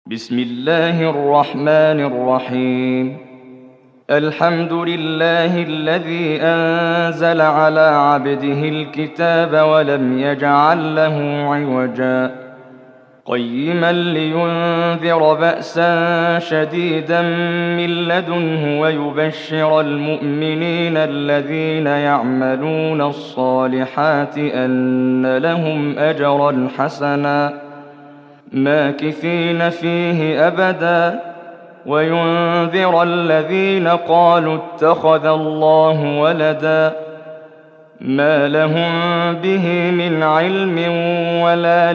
بسم الله الرحمن الرحيم. الحمد لله الذي أنزل على عبده الكتاب ولم يجعل له عوجا قيما لينذر بأسا شديدا من لدنه ويبشر المؤمنين الذين يعملون الصالحات أن لهم أجرا حسنا ماكثين فيه أبدا وينذر الذين قالوا اتخذ الله ولدا ما لهم به من علم ولا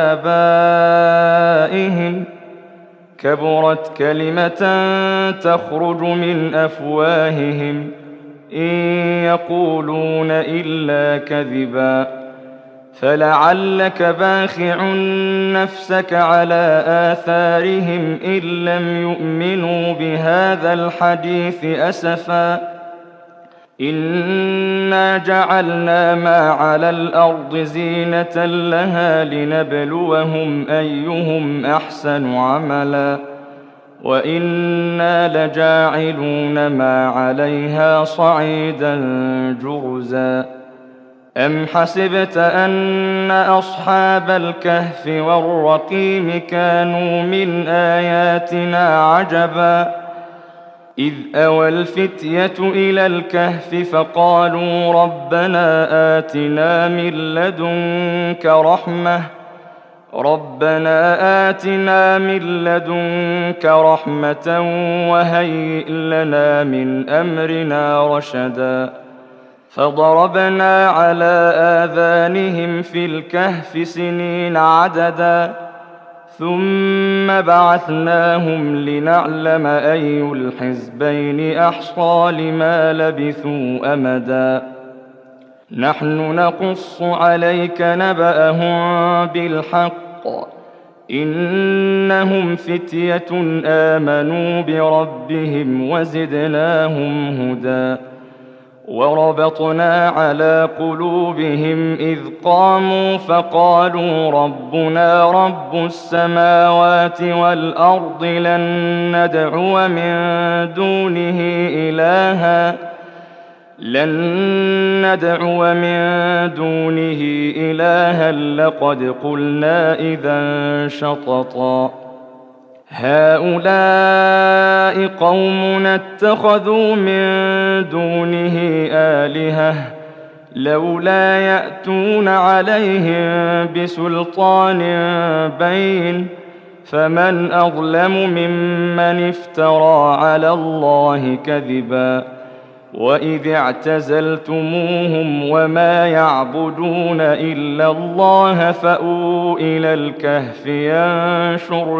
لآبائهم كبرت كلمة تخرج من أفواههم إن يقولون إلا كذبا فلعلك باخع نفسك على آثارهم إن لم يؤمنوا بهذا الحديث أسفا إنا جعلنا ما على الأرض زينة لها لنبلوهم أيهم أحسن عملا وإنا لجاعلون ما عليها صعيدا جرزا أم حسبت أن أصحاب الكهف والرقيم كانوا من آياتنا عجبا إذ أوى الفتية إلى الكهف فقالوا ربنا آتنا من لدنك رحمة وهيئ لنا من أمرنا رشدا فضربنا على آذانهم في الكهف سنين عددا ثم بعثناهم لنعلم أي الحزبين أحصى لما لبثوا أمدا نحن نقص عليك نبأهم بالحق إنهم فتية آمنوا بربهم وزدناهم هدى وربطنا على قلوبهم إذ قاموا فقالوا ربنا رب السماوات والأرض لن ندعو من دونه إلها لقد قلنا إذا شططا هؤلاء قومنا اتخذوا من دونه آلهة لولا يأتون عليهم بسلطان بين فمن أظلم ممن افترى على الله كذبا وإذ اعتزلتموهم وما يعبدون إلا الله فأووا إلى الكهف ينشر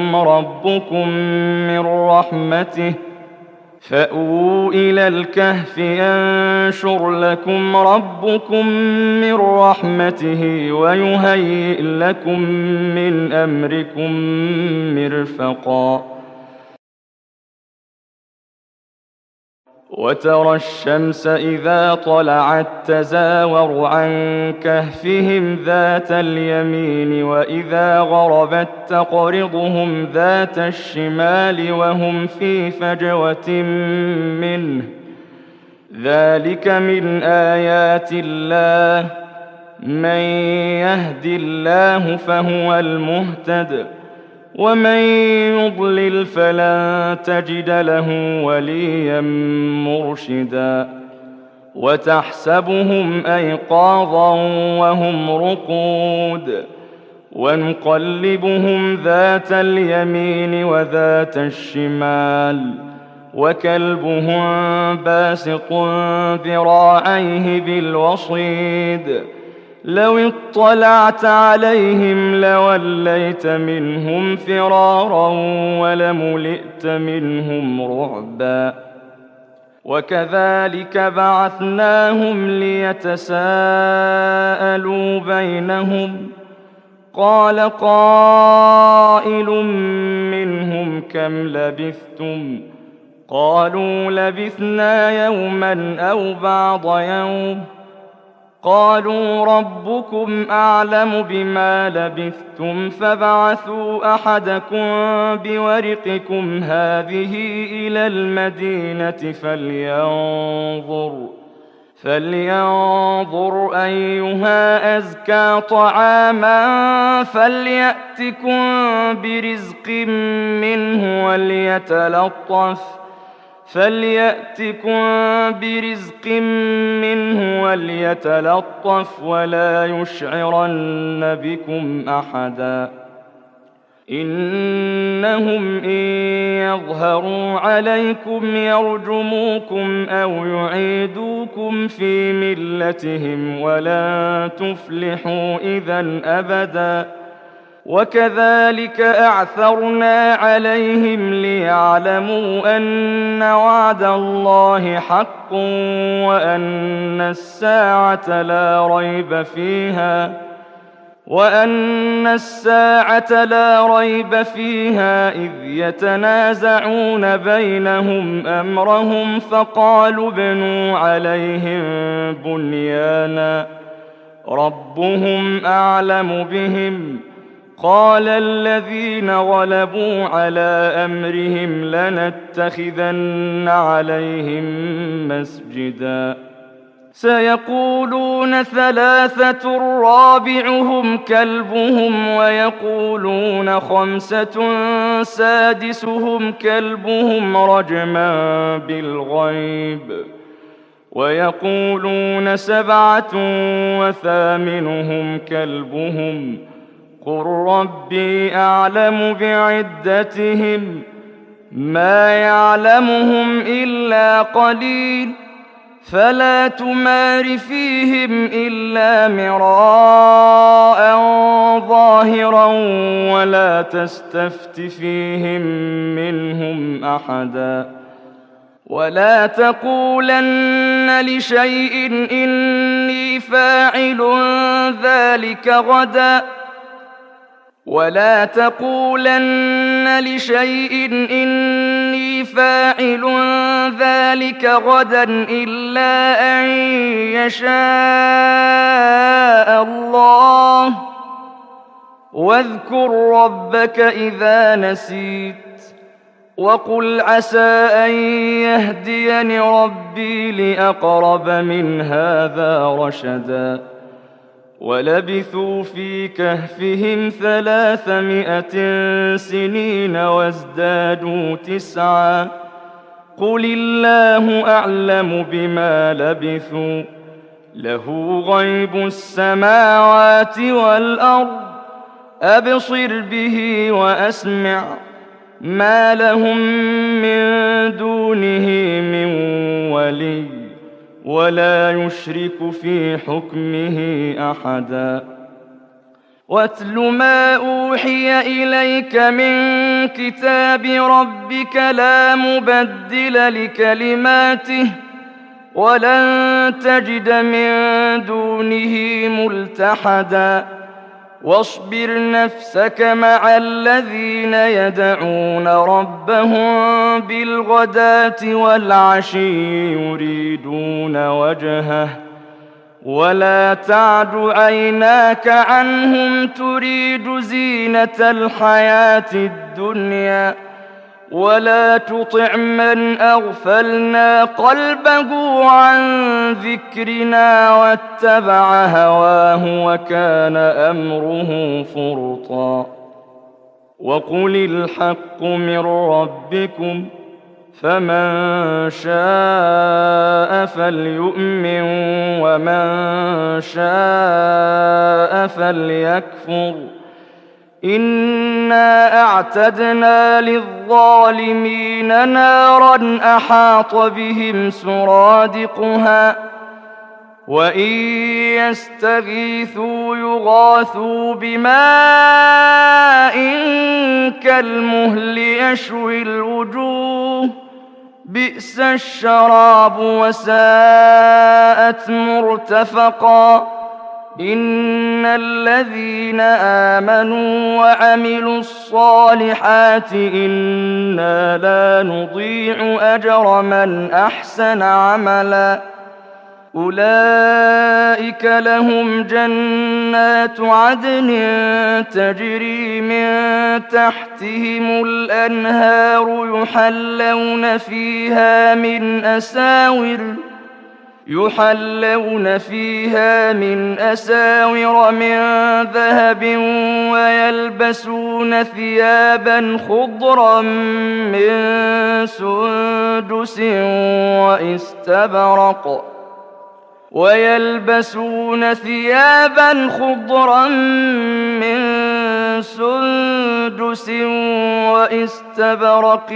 لكم ربكم من رحمته ويهيئ لكم من أمركم مرفقا وترى الشمس إذا طلعت تزاور عن كهفهم ذات اليمين وإذا غربت تقرضهم ذات الشمال وهم في فجوة منه ذلك من آيات الله من يهد الله فهو المهتد ومن يضلل فلن تجد له وليا مرشدا وتحسبهم أيقاظا وهم رقود ونقلبهم ذات اليمين وذات الشمال وكلبهم باسط ذراعيه بالوصيد لو اطلعت عليهم لوليت منهم فرارا ولملئت منهم رعبا وكذلك بعثناهم ليتساءلوا بينهم قال قائل منهم كم لبثتم قالوا لبثنا يوما أو بعض يوم قالوا ربكم أعلم بما لبثتم فابعثوا أحدكم بورقكم هذه إلى المدينة فلينظر أيها أزكى طعاما فليأتكم برزق منه وليتلطف ولا يشعرن بكم أحدا إنهم إن يظهروا عليكم يرجموكم أو يعيدوكم في ملتهم ولن تفلحوا إذا أبدا وكذلك أعثرنا عليهم ليعلموا أن وعد الله حق وأن الساعة لا ريب فيها إذ يتنازعون بينهم أمرهم فقالوا ابنوا عليهم بنيانا ربهم أعلم بهم قال الذين غلبوا على أمرهم لنتخذن عليهم مسجدا سيقولون ثلاثة رابعهم كلبهم ويقولون خمسة سادسهم كلبهم رجما بالغيب ويقولون سبعة وثامنهم كلبهم قل ربي أعلم بعدتهم ما يعلمهم إلا قليل فلا تمار فيهم إلا مراء ظاهرا ولا تستفت فيهم منهم أحدا ولا تقولن لشيء إني فاعل ذلك غدا إلا أن يشاء الله واذكر ربك إذا نسيت وقل عسى أن يهديني ربي لأقرب من هذا رشدا ولبثوا في كهفهم 300 سنين وازدادوا 9 قل الله أعلم بما لبثوا له غيب السماوات والأرض أبصر به وأسمع ما لهم من دونه من ولي ولا يشرك في حكمه أحدا واتل ما أوحي إليك من كتاب ربك لا مبدل لكلماته ولن تجد من دونه ملتحدا واصبر نفسك مع الذين يدعون ربهم بالغداة والعشي يريدون وجهه ولا تعد عيناك عنهم تريد زينة الحياة الدنيا ولا تطع من أغفلنا قلبه عن ذكرنا واتبع هواه وكان أمره فرطا وقل الحق من ربكم فمن شاء فليؤمن ومن شاء فليكفر إنا أعتدنا للظالمين نارا أحاط بهم سرادقها وإن يستغيثوا يغاثوا بماء كالمهل يشوي الوجوه بئس الشراب وساءت مرتفقا إن الذين آمنوا وعملوا الصالحات إنا لا نضيع أجر من أحسن عملا أولئك لهم جنات عدن تجري من تحتهم الأنهار يحلون فيها من أساور من ذهب ويلبسون ثيابا خضرا من سندس واستبرق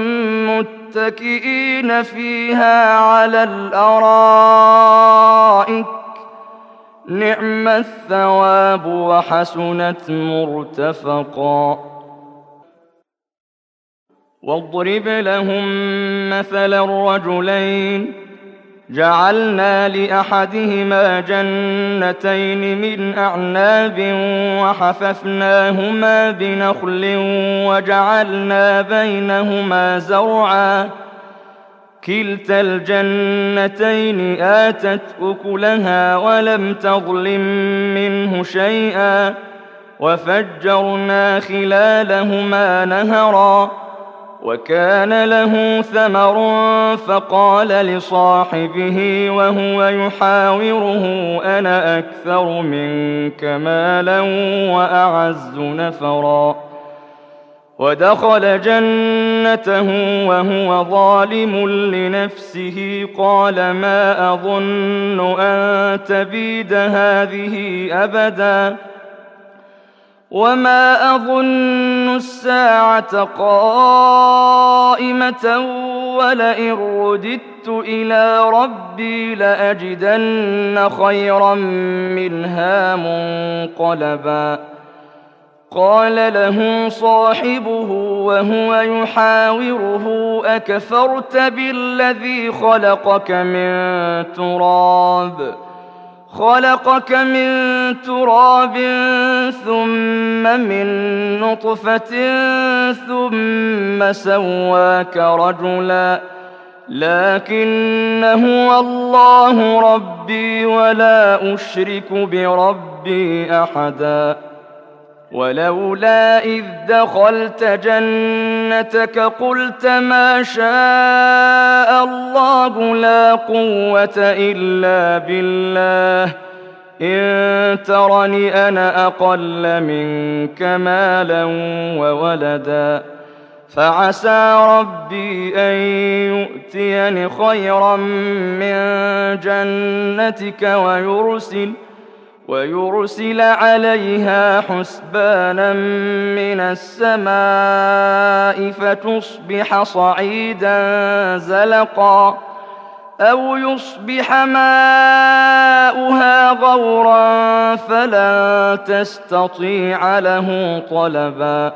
متكئين فيها على الأرائك نعم الثواب وحسنت مرتفقا. واضرب لهم مثل الرجلين جعلنا لأحدهما جنتين من أعناب وحففناهما بنخل وجعلنا بينهما زرعا كلتا الجنتين آتت أكلها ولم تظلم منه شيئا وفجرنا خلالهما نهرا وكان له ثمر فقال لصاحبه وهو يحاوره أنا أكثر منك مالا وأعز نفرا ودخل جنته وهو ظالم لنفسه قال ما أظن أن تبيد هذه أبدا وما أظن الساعة قائمة ولئن رددت إلى ربي لأجدن خيرا منها منقلبا. قال له صاحبه وهو يحاوره أكفرت بالذي خلقك من تراب ثم من نطفة ثم سواك رجلا لكن هو الله ربي ولا أشرك بربي أحدا. ولولا إذ دخلت جنتك قلت ما شاء الله لا قوة إلا بالله إن ترني أنا أقل منك مالا وولدا فعسى ربي أن يؤتيني خيرا من جنتك ويرسل عليها حسبانا من السماء فتصبح صعيدا زلقا أو يصبح ماؤها غورا فلا تستطيع له طلبا.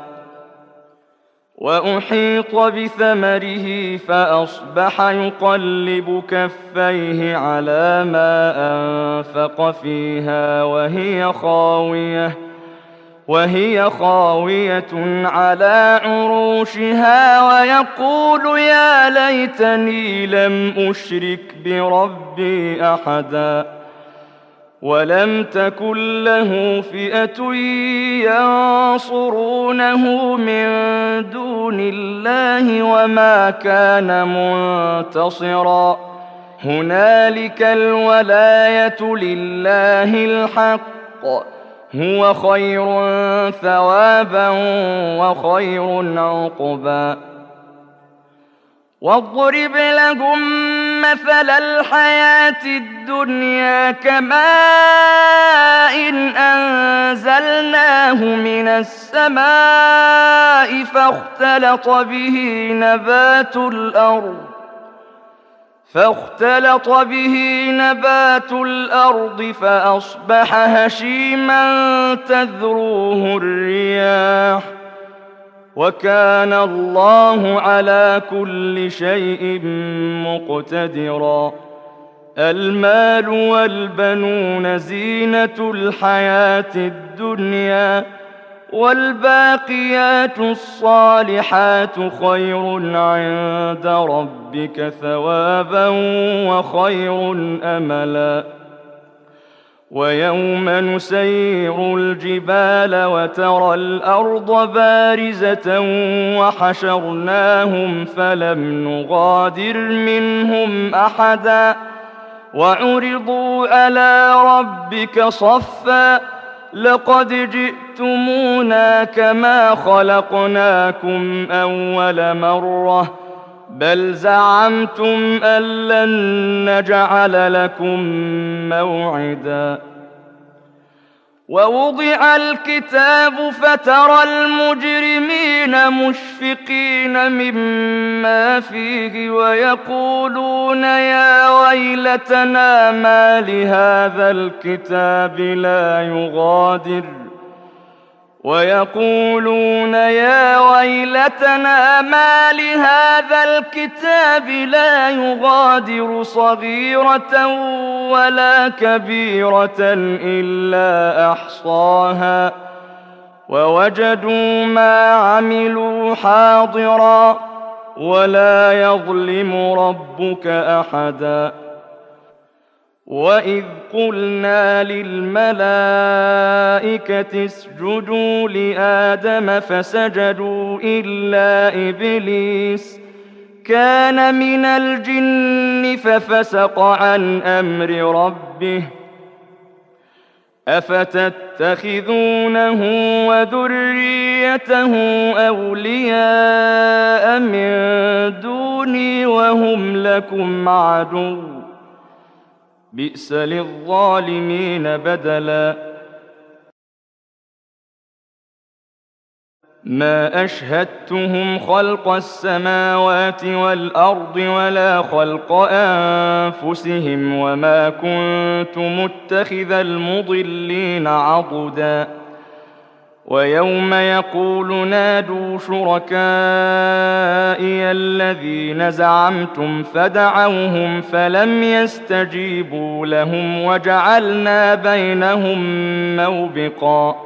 وأحيط بثمره فأصبح يقلب كفيه على ما أنفق فيها وهي خاوية على عروشها ويقول يا ليتني لم أشرك بربي أحدا. ولم تكن له فئة ينصرونه من دون الله وما كان منتصرا هنالك الولاية لله الحق هو خير ثوابا وخير عقبا. واضرب لهم مثل الحياة الدنيا كماء أنزلناه من السماء فاختلط به نبات الأرض فأصبح هشيما تذروه الرياح وكان الله على كل شيء مقتدرا. المال والبنون زينة الحياة الدنيا والباقيات الصالحات خير عند ربك ثوابا وخير أملا ويوم نسير الجبال وترى الأرض بارزة وحشرناهم فلم نغادر منهم أحدا وعرضوا على ربك صفا لقد جئتمونا كما خلقناكم أول مرة بل زعمتم أن لن نجعل لكم موعدا ووضع الكتاب فترى المجرمين مشفقين مما فيه ويقولون يا ويلتنا ما لهذا الكتاب لا يغادر صغيرة ولا كبيرة إلا أحصاها ووجدوا ما عملوا حاضرا ولا يظلم ربك أحدا وإذ قلنا للملائكة اسجدوا لآدم فسجدوا إلا إبليس كان من الجن ففسق عن أمر ربه أفتتخذونه وذريته أولياء من دوني وهم لكم عدو بئس للظالمين بدلا ما أشهدتهم خلق السماوات والأرض ولا خلق أنفسهم وما كنت متخذ المضلين عضدا ويوم يقول نادوا شركائي الذين زعمتم فدعوهم فلم يستجيبوا لهم وجعلنا بينهم موبقا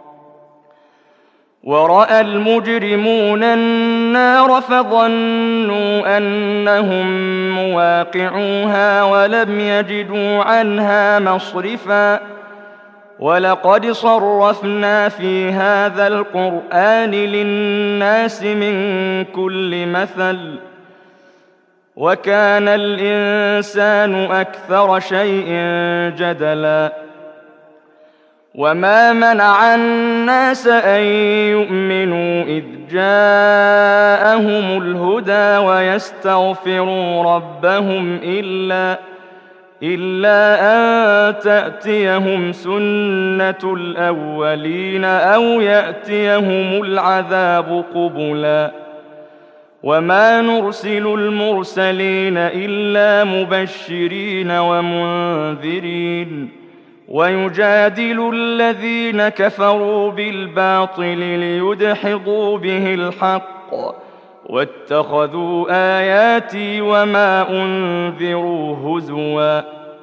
ورأى المجرمون النار فظنوا أنهم مواقعوها ولم يجدوا عنها مصرفا ولقد صرفنا في هذا القرآن للناس من كل مثل وكان الإنسان أكثر شيء جدلا وما منع الناس أن يؤمنوا إذ جاءهم الهدى ويستغفروا ربهم إلا أن تأتيهم سنة الأولين أو يأتيهم العذاب قبلا وما نرسل المرسلين إلا مبشرين ومنذرين ويجادل الذين كفروا بالباطل ليدحضوا به الحق واتخذوا آياتي وما أنذروا هزوا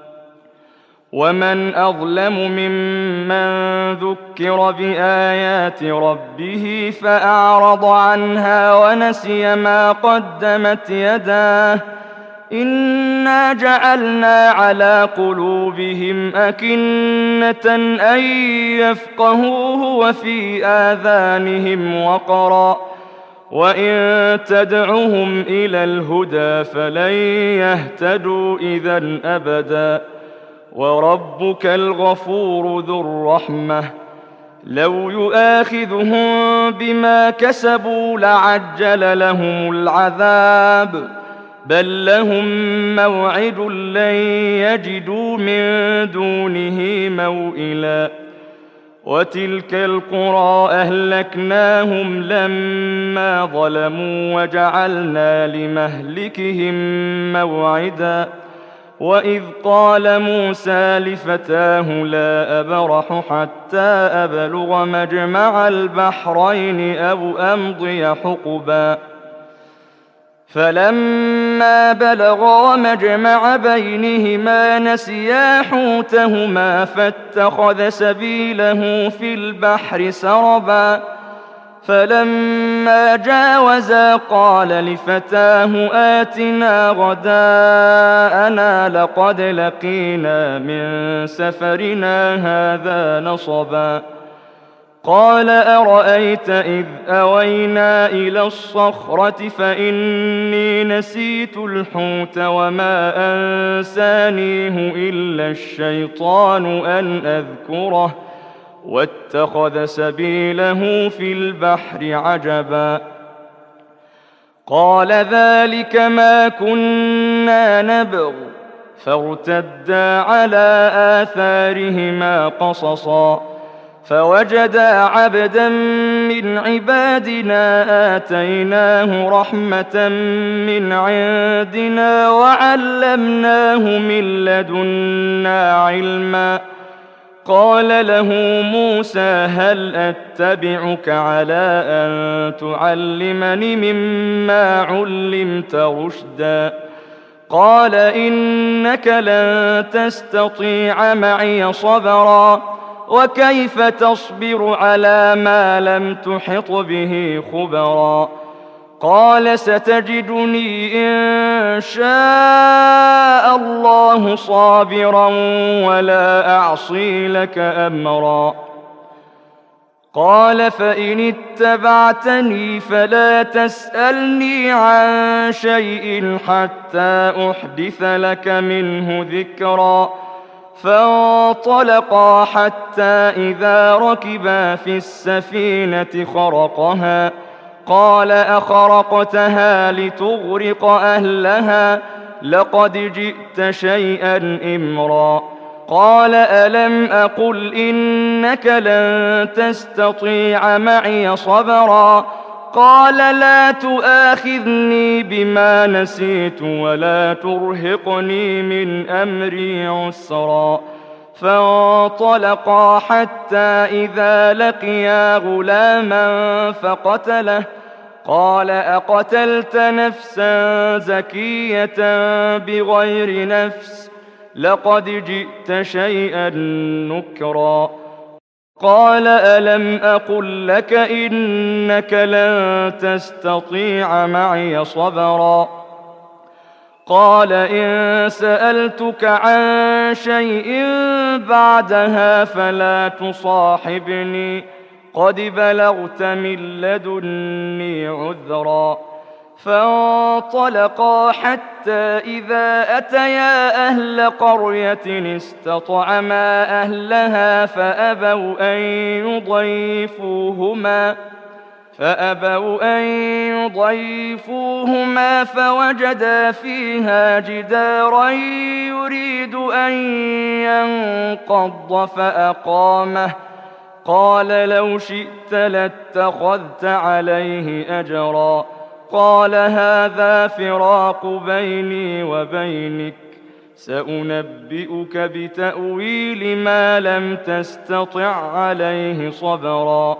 ومن أظلم ممن ذكر بآيات ربه فأعرض عنها ونسي ما قدمت يداه إنا جعلنا على قلوبهم أكنة أن يفقهوه وفي آذانهم وقرا وإن تدعهم إلى الهدى فلن يهتدوا إذا أبدا وربك الغفور ذو الرحمة لو يؤاخذهم بما كسبوا لعجل لهم العذاب بل لهم موعد لن يجدوا من دونه موئلا وتلك القرى أهلكناهم لما ظلموا وجعلنا لمهلكهم موعدا وإذ قال موسى لفتاه لا أبرح حتى أبلغ مجمع البحرين أو أمضي حقبا فلما بلغا مجمع بينهما نسيا حوتهما فاتخذ سبيله في البحر سربا فلما جاوزا قال لفتاه آتنا غداءنا لقد لقينا من سفرنا هذا نصبا قال أرأيت إذ أوينا إلى الصخرة فإني نسيت الحوت وما أنسانيه إلا الشيطان أن أذكره واتخذ سبيله في البحر عجبا قال ذلك ما كنا نبغ فارتدا على آثارهما قصصا فوجدا عبدا من عبادنا آتيناه رحمة من عندنا وعلمناه من لدنا علما قال له موسى هل أتبعك على أن تعلمني مما علمت رشدا قال إنك لن تستطيع معي صبرا وكيف تصبر على ما لم تحط به خبرا قال ستجدني إن شاء الله صابرا ولا أعصي لك أمرا قال فإن اتبعتني فلا تسألني عن شيء حتى أحدث لك منه ذكرا فانطلقا حتى إذا ركبا في السفينة خرقها قال أخرقتها لتغرق أهلها لقد جئت شيئا إمرا قال ألم أقل إنك لن تستطيع معي صبرا قال لا تؤاخذني بما نسيت ولا ترهقني من أمري عسرا فانطلقا حتى إذا لقيا غلاما فقتله قال أقتلت نفسا زكية بغير نفس لقد جئت شيئا نكرا قال ألم أقل لك إنك لن تستطيع معي صبرا قال إن سألتك عن شيء بعدها فلا تصاحبني قد بلغت من لدني عذرا فانطلقا حتى إذا أتيا أهل قرية استطعما أهلها فأبوا أن يضيفوهما فوجدا فيها جدارا يريد أن ينقض فأقامه قال لو شئت لاتخذت عليه أجرا قال هذا فراق بيني وبينك سأنبئك بتأويل ما لم تستطع عليه صبرا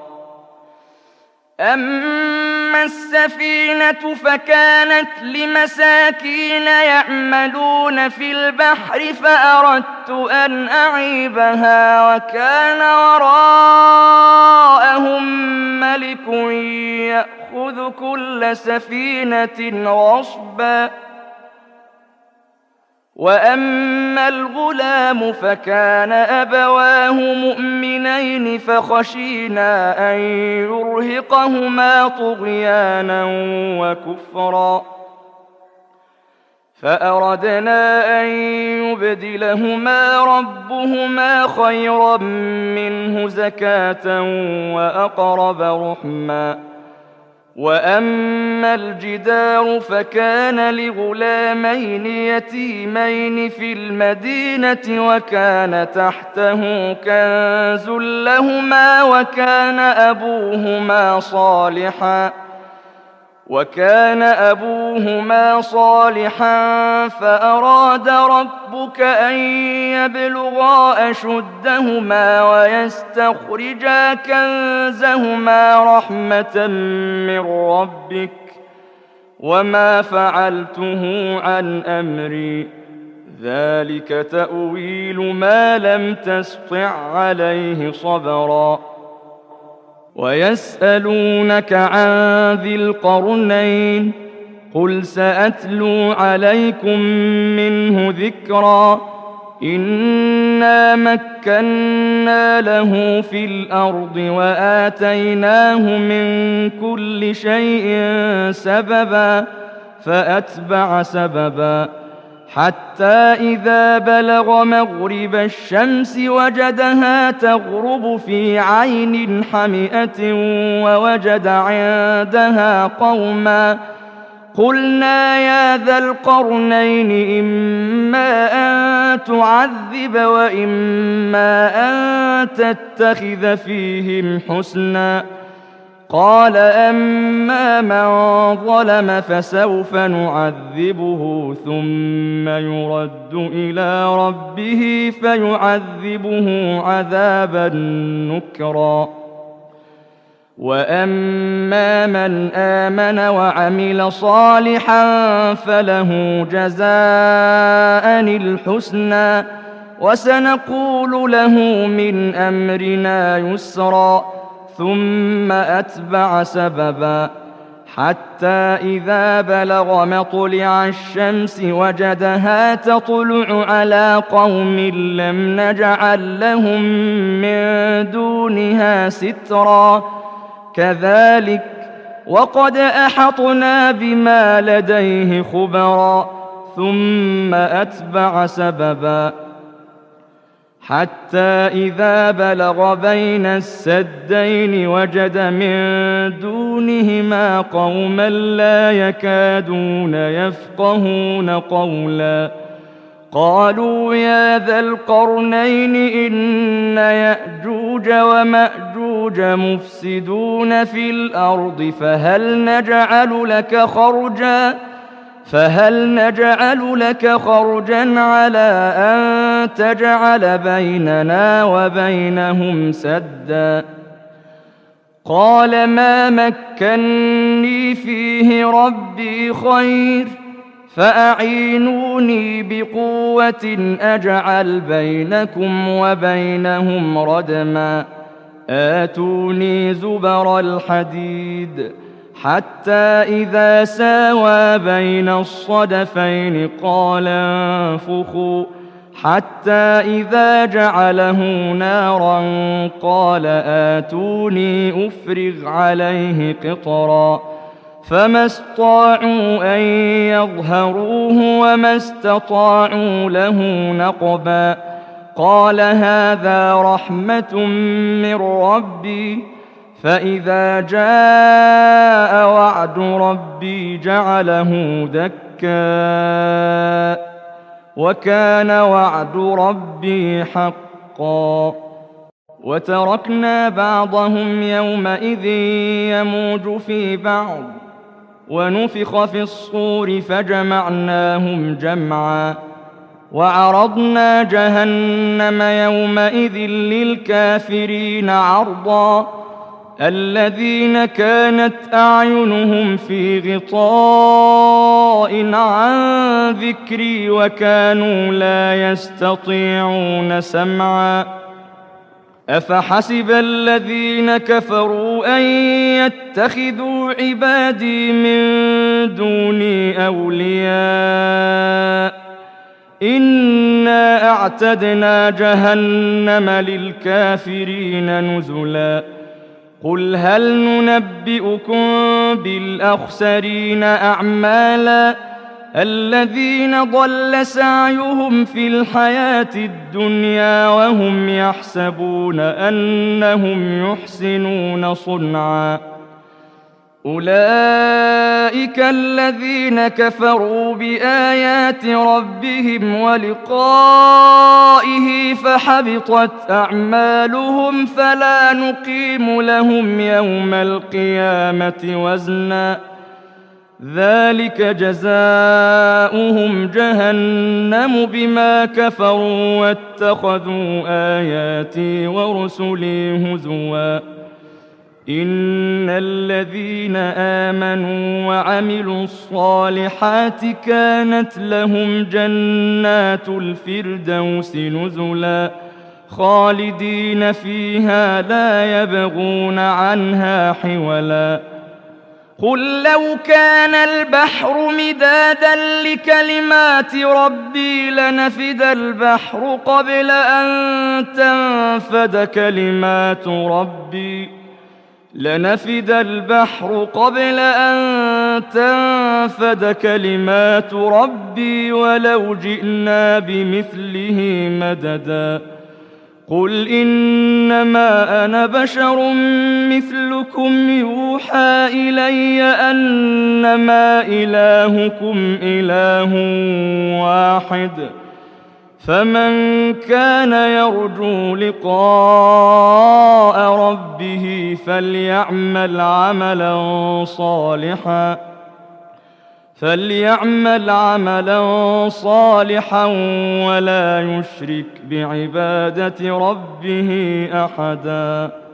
أما السفينة فكانت لمساكين يعملون في البحر فأردت أن أعيبها وكان وراءهم ملك يأخذ كل سفينة غصبا وأما الغلام فكان أبواه مؤمنين فخشينا أن يرهقهما طغيانا وكفرا فأردنا أن يبدلهما ربهما خيرا منه زكاة وأقرب رحما وأما الجدار فكان لغلامين يتيمين في المدينة وكان تحته كنز لهما وكان أبوهما صالحا فأراد ربك أن يبلغا أشدهما ويستخرجا كنزهما رحمة من ربك وما فعلته عن أمري ذلك تأويل ما لم تسطع عليه صبرا ويسألونك عن ذي القرنين قل سأتلو عليكم منه ذكرا إنا مكنا له في الأرض وآتيناه من كل شيء سببا فأتبع سببا حتى إذا بلغ مغرب الشمس وجدها تغرب في عين حمئة ووجد عندها قوما قلنا يا ذا القرنين إما أن تعذب وإما أن تتخذ فيهم حسنا قال أما من ظلم فسوف نعذبه ثم يرد إلى ربه فيعذبه عذابا نكرا وأما من آمن وعمل صالحا فله جزاء الحسنى وسنقول له من أمرنا يسرا ثم أتبع سببا حتى إذا بلغ مطلع الشمس وجدها تطلع على قوم لم نجعل لهم من دونها سترا كذلك وقد أحطنا بما لديه خبرا ثم أتبع سببا حتى إذا بلغ بين السدين وجد من دونهما قوما لا يكادون يفقهون قولا قالوا يا ذا القرنين إن يأجوج ومأجوج مفسدون في الأرض فهل نجعل لك خرجا على أن تجعل بيننا وبينهم سدا قال ما مكني فيه ربي خير فأعينوني بقوة أجعل بينكم وبينهم ردما آتوني زبر الحديد حتى إذا ساوى بين الصدفين قال انفخوا حتى إذا جعله نارا قال آتوني أفرغ عليه قطرا فما استطاعوا أن يظهروه وما استطاعوا له نقبا قال هذا رحمة من ربي فإذا جاء وعد ربي جعله دكا وكان وعد ربي حقا وتركنا بعضهم يومئذ يموج في بعض ونفخ في الصور فجمعناهم جمعا وعرضنا جهنم يومئذ للكافرين عرضا الذين كانت أعينهم في غطاء عن ذكري وكانوا لا يستطيعون سمعا أفحسب الذين كفروا أن يتخذوا عبادي من دوني أولياء إنا أعتدنا جهنم للكافرين نزلا قل هل ننبئكم بالأخسرين أعمالا الذين ضل سعيهم في الحياة الدنيا وهم يحسبون أنهم يحسنون صنعا أولئك الذين كفروا بآيات ربهم ولقائه فحبطت أعمالهم فلا نقيم لهم يوم القيامة وزنا ذلك جزاؤهم جهنم بما كفروا واتخذوا آياتي ورسلي هزوا إن الذين آمنوا وعملوا الصالحات كانت لهم جنات الفردوس نزلا خالدين فيها لا يبغون عنها حولا قل لو كان البحر مدادا لكلمات ربي لنفد البحر قبل أن تنفد كلمات ربي ولو جئنا بمثله مددا قل إنما أنا بشر مثلكم يوحى إلي أنما إلهكم إله واحد فمن كان يرجو لقاء ربه فليعمل عملا صالحا ولا يشرك بعبادة ربه أحدا.